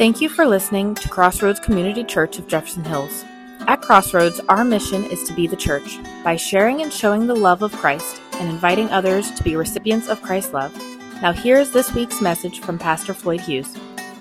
Thank you for listening to Crossroads Community Church of Jefferson Hills. At Crossroads, our mission is to be the church by sharing and showing the love of Christ and inviting others to be recipients of Christ's love. Now here's this week's message from Pastor Floyd Hughes.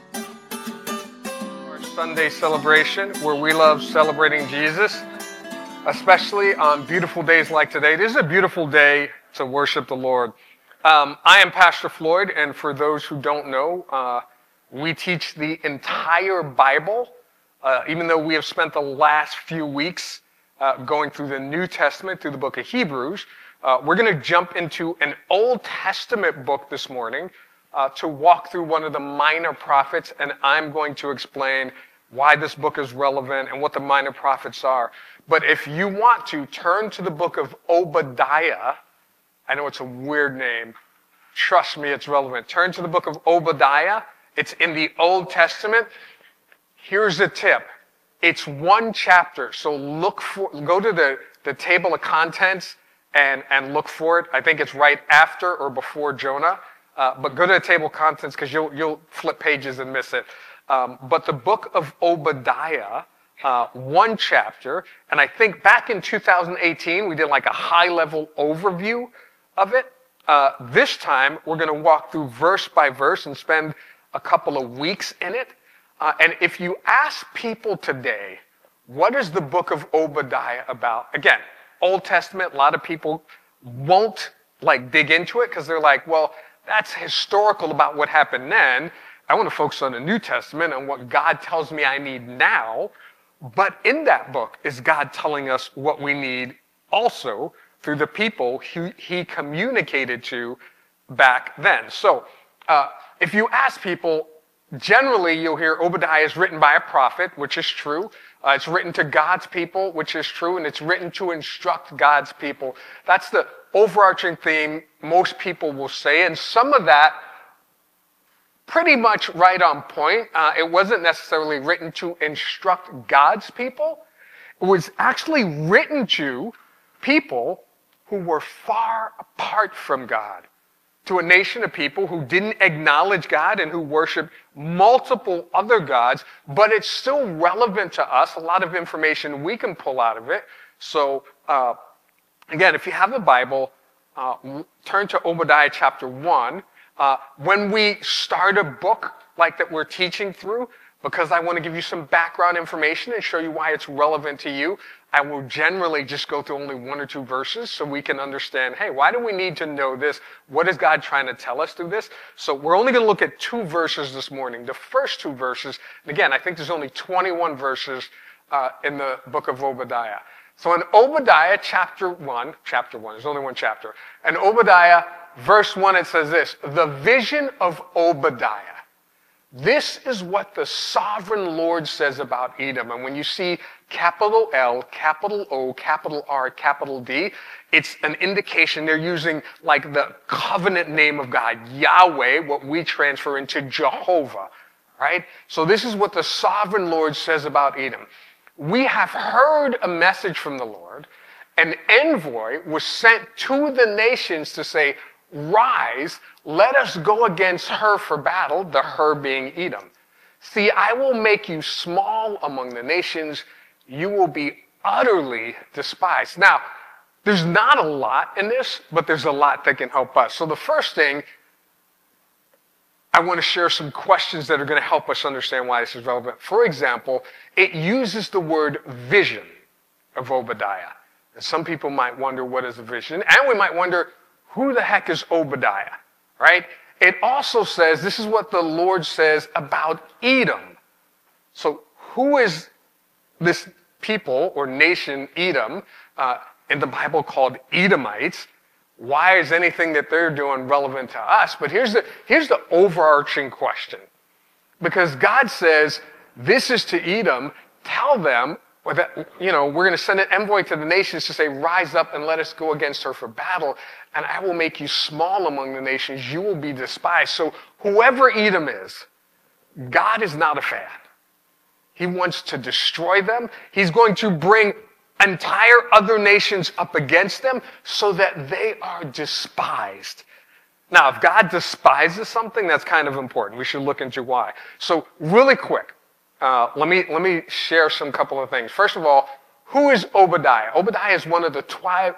Our Sunday celebration, where we love celebrating Jesus, especially on beautiful days like today. This is a beautiful day to worship the Lord. I am Pastor Floyd, and for those who don't know, we teach the entire Bible, even though we have spent the last few weeks going through the New Testament, through the book of Hebrews. We're going to jump into an Old Testament book this morning to walk through one of the minor prophets, and I'm going to explain why this book is relevant and what the minor prophets are. But if you want to, turn to the book of Obadiah. I know it's a weird name. Trust me, it's relevant. Turn to the book of Obadiah. It's in the Old Testament. Here's a tip. It's one chapter, so go to the table of contents and look for it. I think it's right after or before Jonah. But go to the table of contents because you'll flip pages and miss it. But the book of Obadiah, one chapter, and I think back in 2018 we did like a high-level overview of it. This time we're going to walk through verse by verse and spend a couple of weeks in it. And if you ask people today, what is the book of Obadiah about? Again, Old Testament, a lot of people won't dig into it because they're like, well, that's historical about what happened then. I want to focus on the New Testament and what God tells me I need now. But in that book is God telling us what we need also through the people he communicated to back then. So if you ask people, generally you'll hear Obadiah is written by a prophet, which is true. It's written to God's people, which is true, and it's written to instruct God's people. That's the overarching theme most people will say, and some of that pretty much right on point. It wasn't necessarily written to instruct God's people. It was actually written to people who were far apart from God, to a nation of people who didn't acknowledge God and who worshiped multiple other gods, but it's still relevant to us. A lot of information we can pull out of it. So, again, if you have a Bible, turn to Obadiah chapter 1. When we start a book like that we're teaching through, because I want to give you some background information and show you why it's relevant to you, I will generally just go through only one or two verses so we can understand, hey, why do we need to know this? What is God trying to tell us through this? So we're only going to look at two verses this morning, the first two verses. And again, I think there's only 21 verses in the book of Obadiah. So in Obadiah chapter 1, there's only one chapter. In Obadiah, verse 1, it says this: the vision of Obadiah. This is what the sovereign Lord says about Edom. And when you see capital L, capital O, capital R, capital D, it's an indication they're using like the covenant name of God, Yahweh, what we transfer into Jehovah, right? So this is what the sovereign Lord says about Edom. We have heard a message from the Lord. An envoy was sent to the nations to say, rise, let us go against her for battle, the her being Edom. See, I will make you small among the nations. You will be utterly despised. Now, there's not a lot in this, but there's a lot that can help us. So the first thing, I want to share some questions that are going to help us understand why this is relevant. For example, it uses the word vision of Obadiah. And some people might wonder, what is a vision? And we might wonder, who the heck is Obadiah, right? It also says, this is what the Lord says about Edom. So who is this people or nation, Edom, in the Bible called Edomites? Why is anything that they're doing relevant to us? But here's the overarching question. Because God says, this is to Edom, tell them, we're going to send an envoy to the nations to say, rise up and let us go against her for battle, and I will make you small among the nations. You will be despised. So whoever Edom is, God is not a fan. He wants to destroy them. He's going to bring entire other nations up against them so that they are despised. Now, if God despises something, that's kind of important. We should look into why. So really quick, let me share some couple of things. First of all, who is Obadiah? Obadiah is one of the 12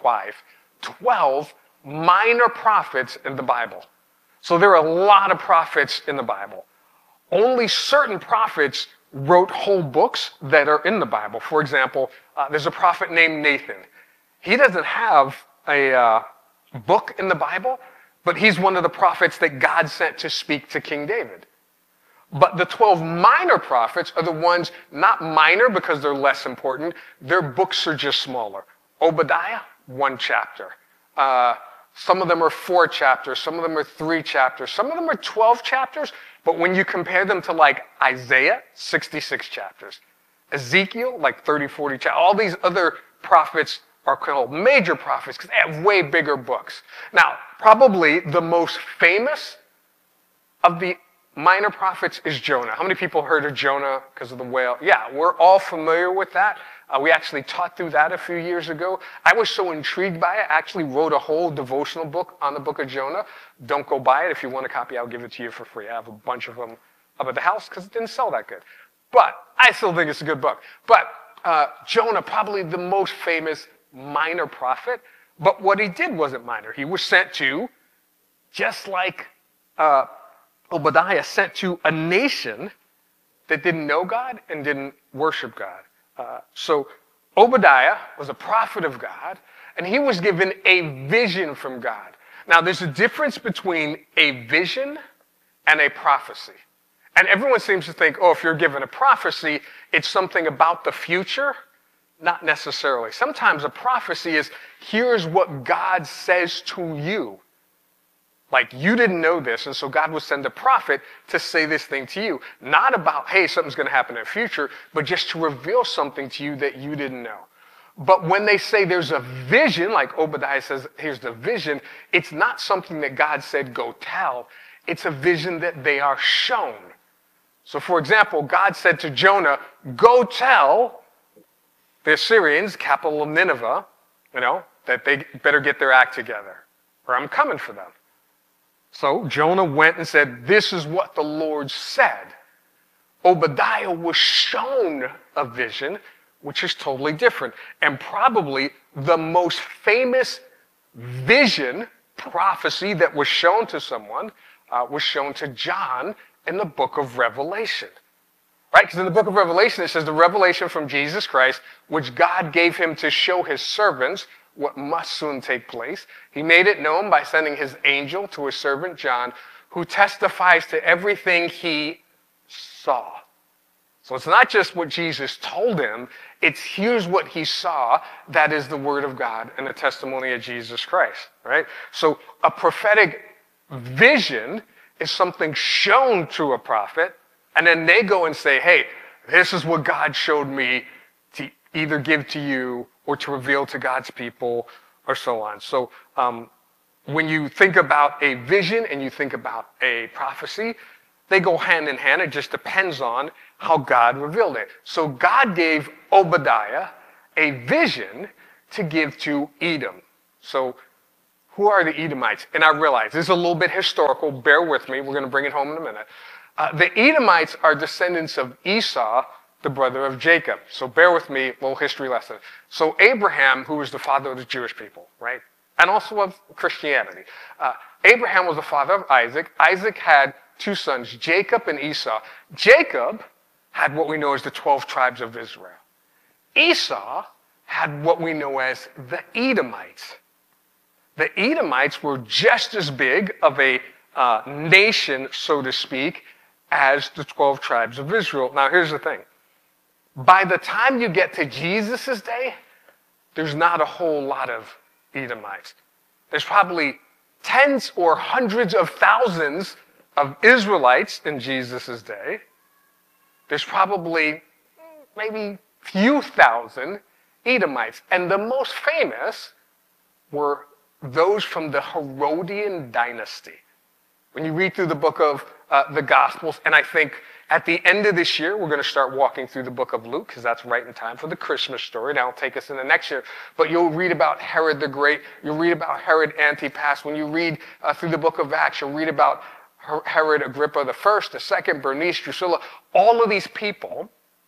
minor prophets in the Bible. So there are a lot of prophets in the Bible. Only certain prophets wrote whole books that are in the Bible. For example, there's a prophet named Nathan. He doesn't have a book in the Bible, but he's one of the prophets that God sent to speak to King David. But the 12 minor prophets are the ones, not minor because they're less important, their books are just smaller. Obadiah, 1 chapter. Some of them are 4 chapters, some of them are 3 chapters, some of them are 12 chapters, but when you compare them to like Isaiah, 66 chapters. Ezekiel, like 30, 40 chapters. All these other prophets are called major prophets because they have way bigger books. Now, probably the most famous of the minor prophets is Jonah. How many people heard of Jonah because of the whale? Yeah, we're all familiar with that. We actually taught through that a few years ago. I was so intrigued by it, I actually wrote a whole devotional book on the book of Jonah. Don't go buy it. If you want a copy, I'll give it to you for free. I have a bunch of them up at the house because it didn't sell that good. But I still think it's a good book. But Jonah, probably the most famous minor prophet. But what he did wasn't minor. He was sent to, just like Obadiah, sent to a nation that didn't know God and didn't worship God. So Obadiah was a prophet of God, and he was given a vision from God. Now, there's a difference between a vision and a prophecy. And everyone seems to think, oh, if you're given a prophecy, it's something about the future. Not necessarily. Sometimes a prophecy is, here's what God says to you. Like, you didn't know this, and so God will send a prophet to say this thing to you. Not about, hey, something's going to happen in the future, but just to reveal something to you that you didn't know. But when they say there's a vision, like Obadiah says, here's the vision, it's not something that God said, go tell. It's a vision that they are shown. So, for example, God said to Jonah, go tell the Assyrians, capital of Nineveh, that they better get their act together, or I'm coming for them. So Jonah went and said, this is what the Lord said. Obadiah was shown a vision, which is totally different. And probably the most famous vision, prophecy that was shown to someone was shown to John in the book of Revelation. Right? Because in the book of Revelation, it says the revelation from Jesus Christ, which God gave him to show his servants what must soon take place. He made it known by sending his angel to his servant John, who testifies to everything he saw. So it's not just what Jesus told him, it's here's what he saw. That is the word of God and the testimony of Jesus Christ, right? So a prophetic vision is something shown to a prophet, and then they go and say, hey, this is what God showed me to either give to you or to reveal to God's people, or so on. So when you think about a vision and you think about a prophecy, they go hand in hand. It just depends on how God revealed it. So God gave Obadiah a vision to give to Edom. So who are the Edomites? And I realize this is a little bit historical. Bear with me. We're going to bring it home in a minute. The Edomites are descendants of Esau, the brother of Jacob. So bear with me, a little history lesson. So Abraham, who was the father of the Jewish people, right? And also of Christianity. Abraham was the father of Isaac. Isaac had 2 sons, Jacob and Esau. Jacob had what we know as the 12 tribes of Israel. Esau had what we know as the Edomites. The Edomites were just as big of a nation, so to speak, as the 12 tribes of Israel. Now, here's the thing. By the time you get to Jesus' day, there's not a whole lot of Edomites. There's probably tens or hundreds of thousands of Israelites in Jesus' day. There's probably maybe few thousand Edomites. And the most famous were those from the Herodian dynasty. When you read through the book of the Gospels, and I think At the end of this year, we're going to start walking through the book of Luke, because that's right in time for the Christmas story. That'll take us into next year. But you'll read about Herod the Great. You'll read about Herod Antipas. When you read through the book of Acts, you'll read about Herod Agrippa the first, the second, Bernice, Drusilla. All of these people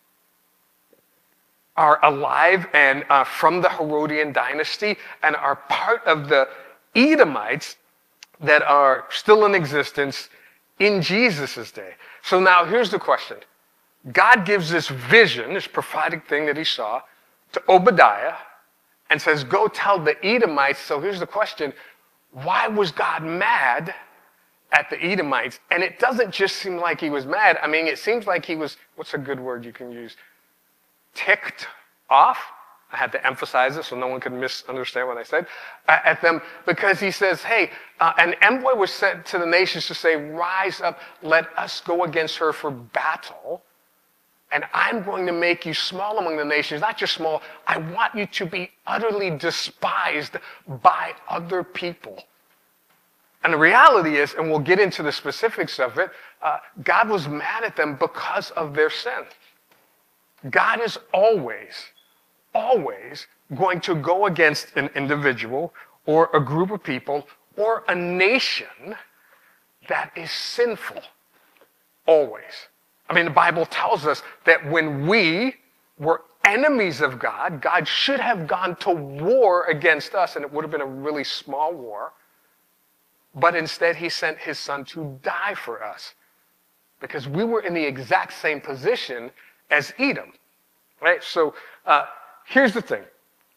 are alive and from the Herodian dynasty and are part of the Edomites that are still in existence in Jesus' day. So now here's the question. God gives this vision, this prophetic thing that he saw, to Obadiah and says, go tell the Edomites. So here's the question. Why was God mad at the Edomites? And it doesn't just seem like he was mad. I mean, it seems like he was, what's a good word you can use? Ticked off. I had to emphasize it so no one could misunderstand what I said at them, because he says, hey, an envoy was sent to the nations to say, rise up, let us go against her for battle, and I'm going to make you small among the nations. Not just small, I want you to be utterly despised by other people. And the reality is, and we'll get into the specifics of it, God was mad at them because of their sin. God is always going to go against an individual or a group of people or a nation that is sinful. Always. I mean, the Bible tells us that when we were enemies of God, God should have gone to war against us, and it would have been a really small war. But instead, he sent his son to die for us because we were in the exact same position as Edom. Right? So here's the thing.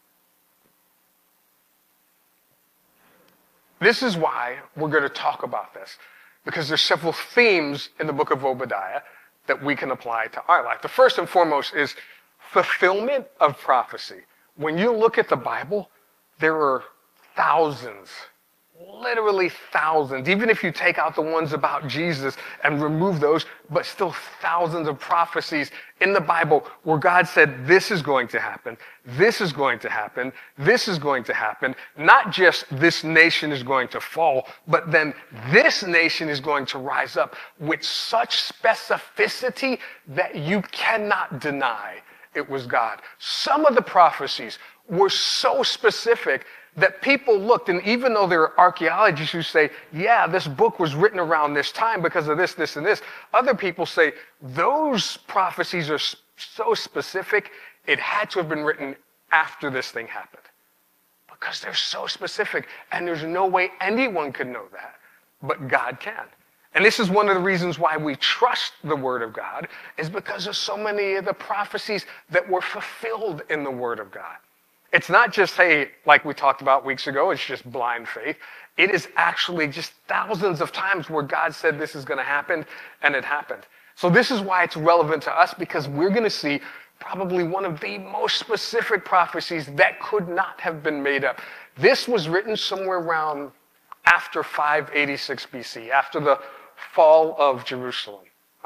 This is why we're going to talk about this, because there's several themes in the book of Obadiah that we can apply to our life. The first and foremost is fulfillment of prophecy. When you look at the Bible, there are thousands, literally thousands, even if you take out the ones about Jesus and remove those, but still thousands of prophecies in the Bible where God said, this is going to happen, this is going to happen, this is going to happen. Not just this nation is going to fall, but then this nation is going to rise up with such specificity that you cannot deny it was God. Some of the prophecies were so specific that people looked, and even though there are archaeologists who say, yeah, this book was written around this time because of this, this, and this, other people say those prophecies are so specific, it had to have been written after this thing happened. Because they're so specific, and there's no way anyone could know that, but God can. And this is one of the reasons why we trust the Word of God, is because of so many of the prophecies that were fulfilled in the Word of God. It's not just, hey, like we talked about weeks ago, it's just blind faith. It is actually just thousands of times where God said this is going to happen, and it happened. So this is why it's relevant to us, because we're going to see probably one of the most specific prophecies that could not have been made up. This was written somewhere around after 586 BC, after the fall of Jerusalem,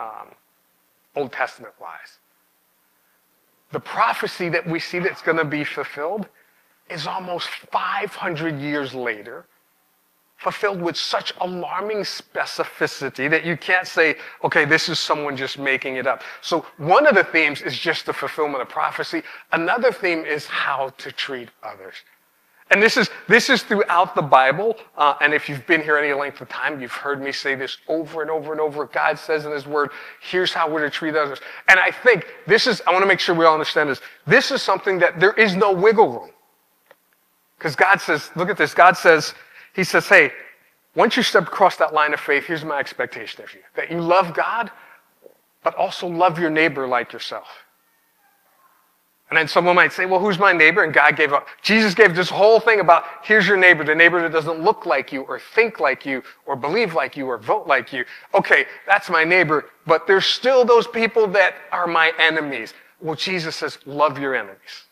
Old Testament-wise. The prophecy that we see that's going to be fulfilled is almost 500 years later, fulfilled with such alarming specificity that you can't say, okay, this is someone just making it up. So one of the themes is just the fulfillment of prophecy. Another theme is how to treat others. And this is throughout the Bible, and if you've been here any length of time, you've heard me say this over and over and over. God says in his word, here's how we're to treat others. And I think I want to make sure we all understand this. This is something that there is no wiggle room. Because God says, look at this, he says, hey, once you step across that line of faith, here's my expectation of you. That you love God, but also love your neighbor like yourself. And then someone might say, well, who's my neighbor? And God gave up. Jesus gave this whole thing about, here's your neighbor, the neighbor that doesn't look like you or think like you or believe like you or vote like you. Okay, that's my neighbor, but there's still those people that are my enemies. Well, Jesus says, love your enemies.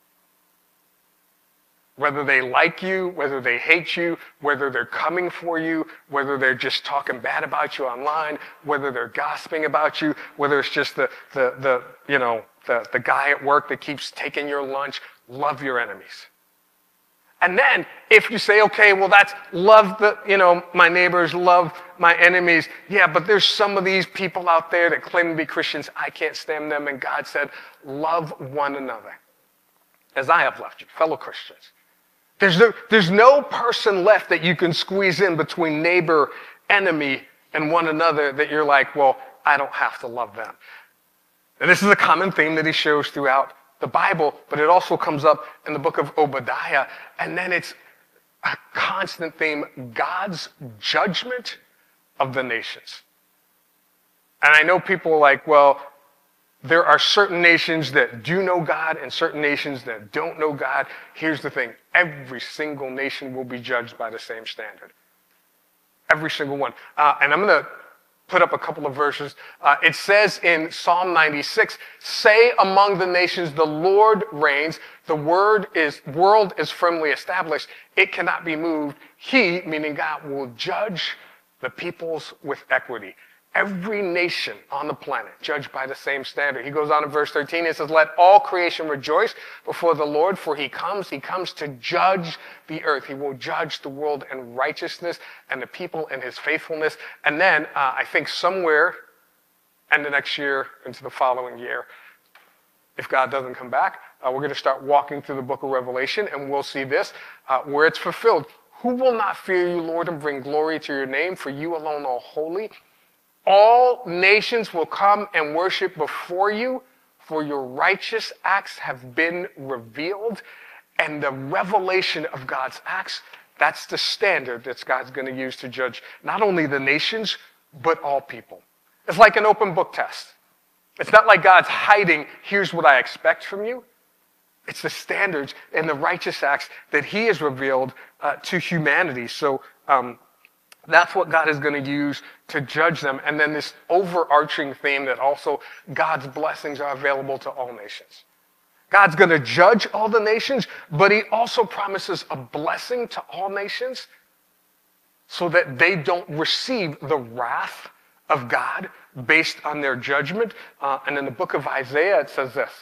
Whether they like you, whether they hate you, whether they're coming for you, whether they're just talking bad about you online, whether they're gossiping about you, whether it's just the guy at work that keeps taking your lunch, love your enemies. And then if you say, okay, well, that's love my neighbors, love my enemies. Yeah, but there's some of these people out there that claim to be Christians. I can't stand them. And God said, love one another as I have loved you, fellow Christians. There's no person left that you can squeeze in between neighbor, enemy, and one another that you're like, well, I don't have to love them. And this is a common theme that he shows throughout the Bible, but it also comes up in the book of Obadiah. And then it's a constant theme, God's judgment of the nations. And I know people are like, well, there are certain nations that do know God and certain nations that don't know God. Here's the thing. Every single nation will be judged by the same standard. Every single one. And I'm going to put up a couple of verses. It says in Psalm 96, say among the nations, the Lord reigns. The world is firmly established. It cannot be moved. He, meaning God, will judge the peoples with equity. Every nation on the planet judged by the same standard. He goes on in verse 13, it says, let all creation rejoice before the Lord, for he comes to judge the earth. He will judge the world in righteousness and the people in his faithfulness. And then I think somewhere in the next year into the following year, if God doesn't come back, we're going to start walking through the book of Revelation, and we'll see this, where it's fulfilled. Who will not fear you, Lord, and bring glory to your name? For you alone are holy. All nations will come and worship before you, for your righteous acts have been revealed. And the revelation of God's acts, that's the standard that God's going to use to judge not only the nations, but all people. It's like an open book test. It's not like God's hiding, here's what I expect from you. It's the standards and the righteous acts that he has revealed to humanity. So that's what God is going to use to judge them. And then this overarching theme that also God's blessings are available to all nations. God's going to judge all the nations, but he also promises a blessing to all nations so that they don't receive the wrath of God based on their judgment. And in the book of Isaiah, it says this,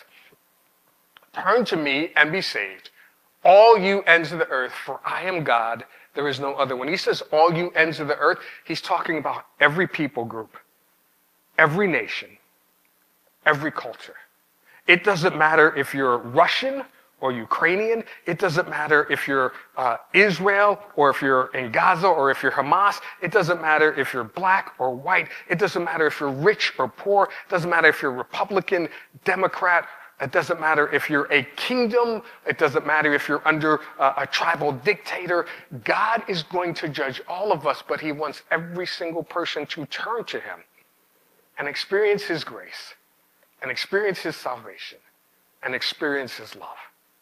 turn to me and be saved, all you ends of the earth, for I am God. There is no other. When he says all you ends of the earth, he's talking about every people group, every nation, every culture. It doesn't matter if you're Russian or Ukrainian. It doesn't matter if you're Israel or if you're in Gaza or if you're Hamas. It doesn't matter if you're black or white. It doesn't matter if you're rich or poor. It doesn't matter if you're Republican, Democrat. It doesn't matter if you're a kingdom. It doesn't matter if you're under a tribal dictator. God is going to judge all of us, but he wants every single person to turn to him and experience his grace and experience his salvation and experience his love.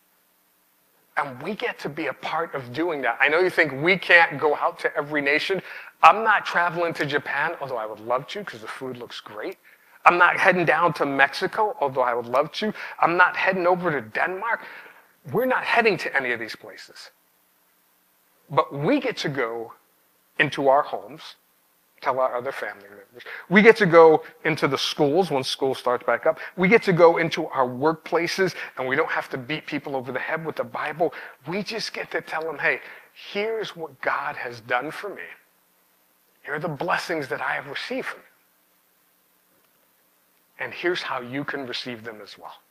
And we get to be a part of doing that. I know you think we can't go out to every nation. I'm not traveling to Japan, although I would love to because the food looks great. I'm not heading down to Mexico, although I would love to. I'm not heading over to Denmark. We're not heading to any of these places. But we get to go into our homes, tell our other family members. We get to go into the schools when school starts back up. We get to go into our workplaces, and we don't have to beat people over the head with the Bible. We just get to tell them, hey, here's what God has done for me. Here are the blessings that I have received from him. And here's how you can receive them as well.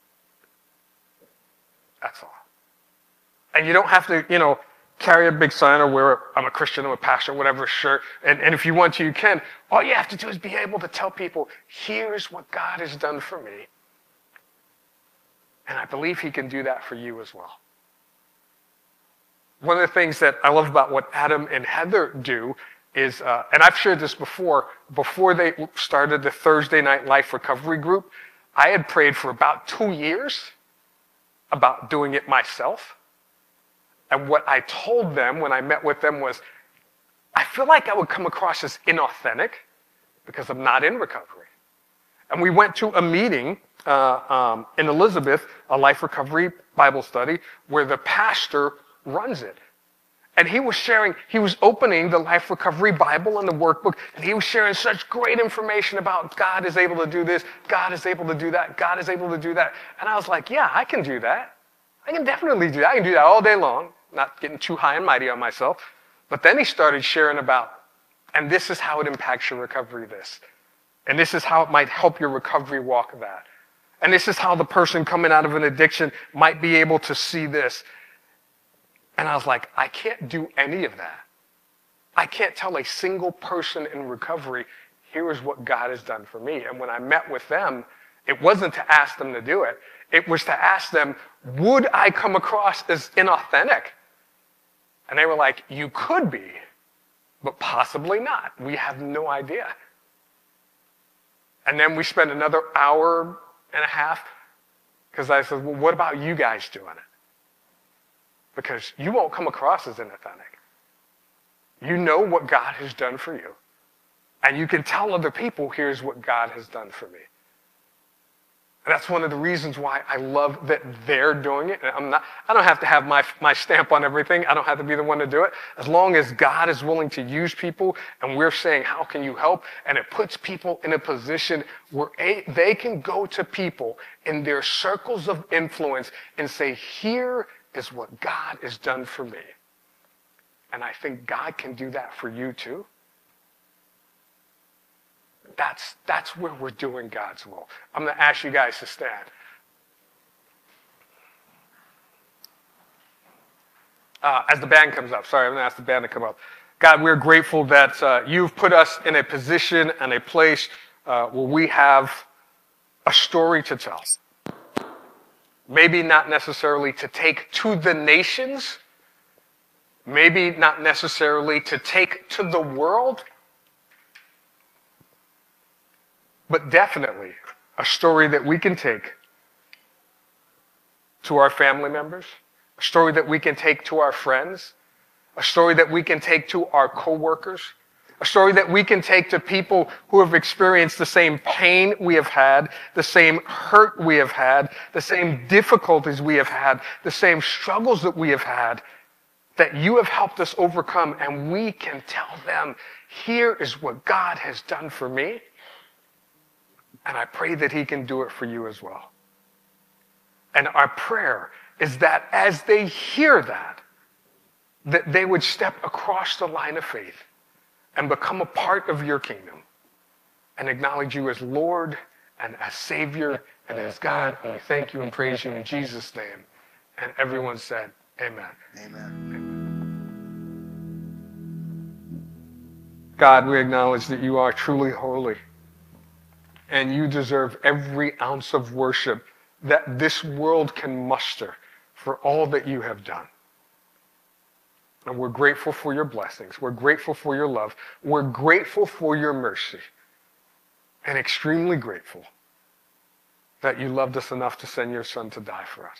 That's all. And you don't have to, carry a big sign or wear I'm a Christian, I'm a pastor, whatever shirt. And if you want to, you can. All you have to do is be able to tell people, here's what God has done for me. And I believe he can do that for you as well. One of the things that I love about what Adam and Heather do is, and I've shared this before they started the Thursday Night Life Recovery Group, I had prayed for about 2 years about doing it myself. And what I told them when I met with them was, I feel like I would come across as inauthentic because I'm not in recovery. And we went to a meeting in Elizabeth, a life recovery Bible study, where the pastor runs it. And he was opening the Life Recovery Bible and the workbook, and he was sharing such great information about God is able to do this, God is able to do that, God is able to do that. And I was like, yeah, I can do that. I can definitely do that. I can do that all day long. not getting too high and mighty on myself. But then he started sharing about, and this is how it impacts your recovery, this. And this is how it might help your recovery walk, that. And this is how the person coming out of an addiction might be able to see this. And I was like, I can't do any of that. I can't tell a single person in recovery, here is what God has done for me. And when I met with them, it wasn't to ask them to do it. It was to ask them, would I come across as inauthentic? And they were like, you could be, but possibly not. We have no idea. And then we spent another hour and a half, because I said, well, what about you guys doing it? Because you won't come across as inauthentic. You know what God has done for you. And you can tell other people, here's what God has done for me. And that's one of the reasons why I love that they're doing it. And I don't have to have my stamp on everything. I don't have to be the one to do it. As long as God is willing to use people and we're saying, how can you help? And it puts people in a position where they can go to people in their circles of influence and say, here is what God has done for me. And I think God can do that for you too. That's where we're doing God's will. I'm going to ask you guys to stand. As the band comes up, sorry, I'm going to ask the band to come up. God, we're grateful that you've put us in a position and a place where we have a story to tell. Maybe not necessarily to take to the nations, maybe not necessarily to take to the world, but definitely a story that we can take to our family members, a story that we can take to our friends, a story that we can take to our coworkers, a story that we can take to people who have experienced the same pain we have had, the same hurt we have had, the same difficulties we have had, the same struggles that we have had, that you have helped us overcome, and we can tell them, here is what God has done for me. And I pray that he can do it for you as well. And our prayer is that as they hear that they would step across the line of faith and become a part of your kingdom and acknowledge you as Lord and as Savior and as God. And we thank you and praise you in Jesus' name. And everyone said, amen. Amen. God, we acknowledge that you are truly holy. And you deserve every ounce of worship that this world can muster for all that you have done. And we're grateful for your blessings. We're grateful for your love. We're grateful for your mercy. And extremely grateful that you loved us enough to send your son to die for us.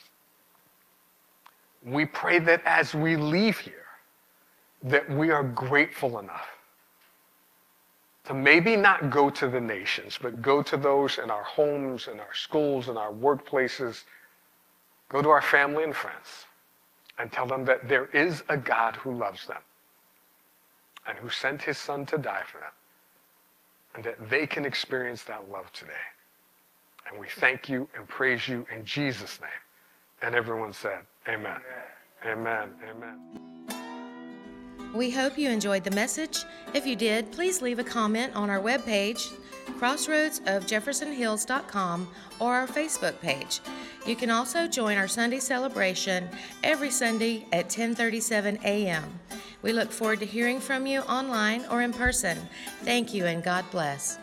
We pray that as we leave here, that we are grateful enough to maybe not go to the nations, but go to those in our homes, in our schools, in our workplaces. Go to our family and friends and tell them that there is a God who loves them and who sent his son to die for them, and that they can experience that love today. And we thank you and praise you in Jesus' name. And everyone said, amen. Amen. Amen. We hope you enjoyed the message. If you did, please leave a comment on our webpage, crossroadsofjeffersonhills.com, or our Facebook page. You can also join our Sunday celebration every Sunday at 10:37 a.m. We look forward to hearing from you online or in person. Thank you and God bless.